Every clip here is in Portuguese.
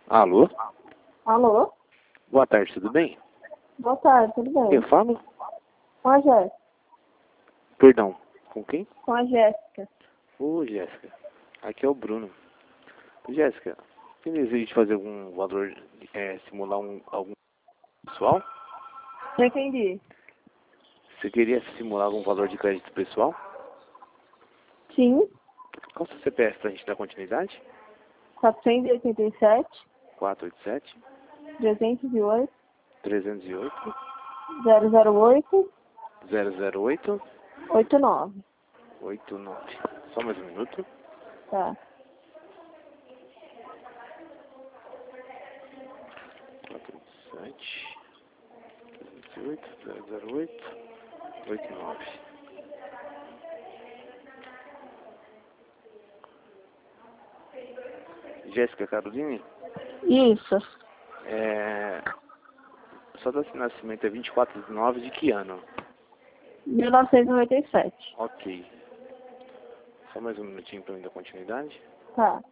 Alô? Alô? Boa tarde, tudo bem? Boa tarde, tudo bem? Eu falo? Com a Jéssica. Perdão, com quem? Com a Jéssica. Ô, Jéssica. Aqui é o Bruno. Jéssica, tem desejo de fazer algum valor, simular algum pessoal? Não entendi. Você queria simular algum valor de crédito pessoal? Sim. Qual é o seu CPF pra gente dar continuidade? 487, 487 308, 308 008, 008 89. 89. Só mais um minuto. Tá. 487 308 008 89. Jéssica Caroline, Isso. sua data de nascimento é 24/9 de que ano? 1997. Ok. Só mais um minutinho para eu dar continuidade. Tá.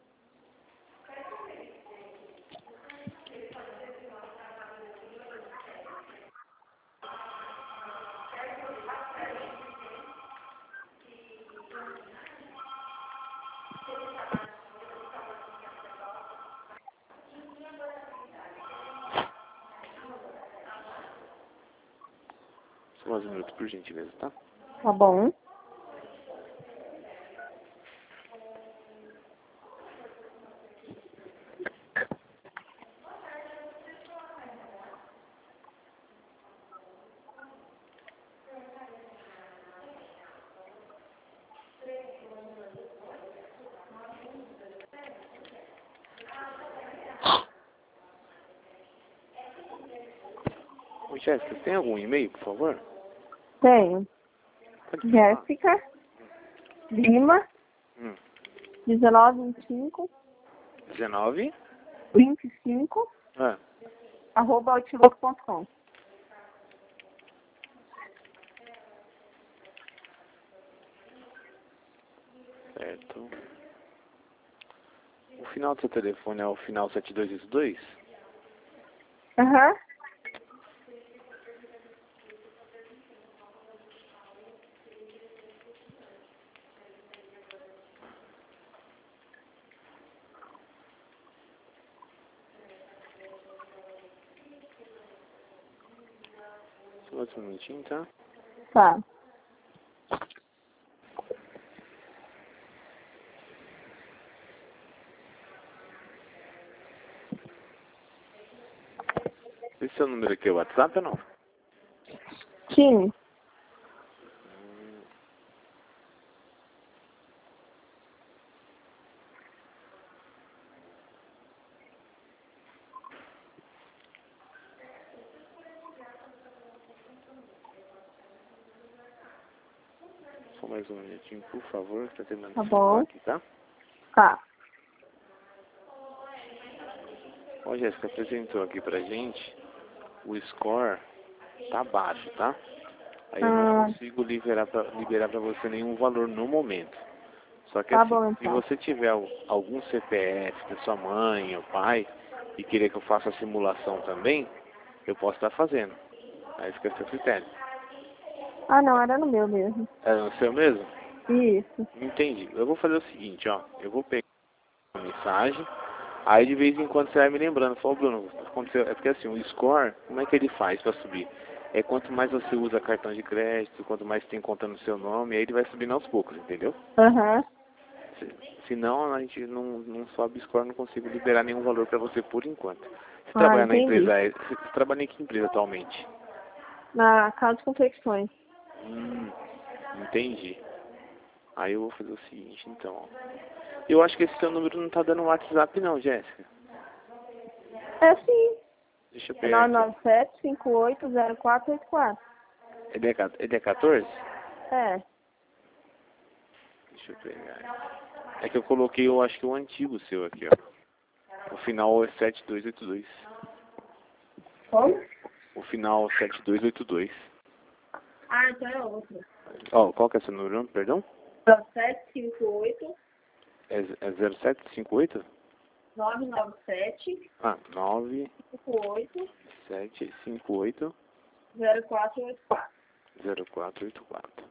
Só mais um minuto, por gentileza, tá? Tá bom. Ô, Jéssica, tem algum e-mail, por favor? Tenho. Pode falar. Jéssica Lima, Hum. 1925, 19? 25, Ah, @outlook.com. certo. O final do seu telefone é o final 7282? Aham. Só mais um minutinho, tá? Tá. Esse seu número aqui é o WhatsApp ou não? Sim. Só mais um minutinho, por favor, tá terminando Tá de salvar bom. aqui, tá? Tá. Ó, Jéssica, apresentou aqui pra gente, o score tá baixo, tá? Aí eu não Ah, consigo liberar pra você nenhum valor no momento. Só que tá assim, bom, se então. você tiver algum CPF da sua mãe ou pai e querer que eu faça a simulação também, eu posso estar fazendo. Aí fica a seu critério. Ah, não, era no meu mesmo. É o seu mesmo? Isso. Entendi. Eu vou fazer o seguinte, ó. Eu vou pegar a mensagem, aí de vez em quando você vai me lembrando. Fala, Bruno, aconteceu. É porque assim, o score, como é que ele faz para subir? É quanto mais você usa cartão de crédito, quanto mais tem conta no seu nome, aí ele vai subindo aos poucos, entendeu? Aham. Senão a gente não sobe score, não consigo liberar nenhum valor para você por enquanto. Você Ah, trabalha na entendi. empresa, você trabalha em que empresa atualmente? Na Casa de Confecções. Entendi. Aí eu vou fazer o seguinte, então, ó. Eu acho que esse seu número não tá dando WhatsApp não, Jéssica. É sim. Deixa eu É pegar aqui. 997-580484. Ele é 14? É. Deixa eu pegar. É que eu coloquei, eu acho que o antigo seu aqui, ó. O final é 7282. Como? O final 7282. Ah, então é outro. Ó, qual que é seu número, perdão? 9758 É 0758? 997 9 58 7 5 8 0484. 0484.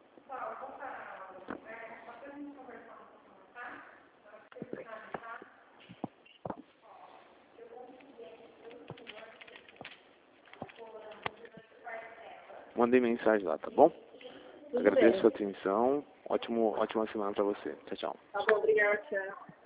Mandei mensagem lá, tá bom? Tudo Agradeço a bem. sua atenção. Ótima semana pra você. Tchau, tchau. Tá bom, obrigada, tchau.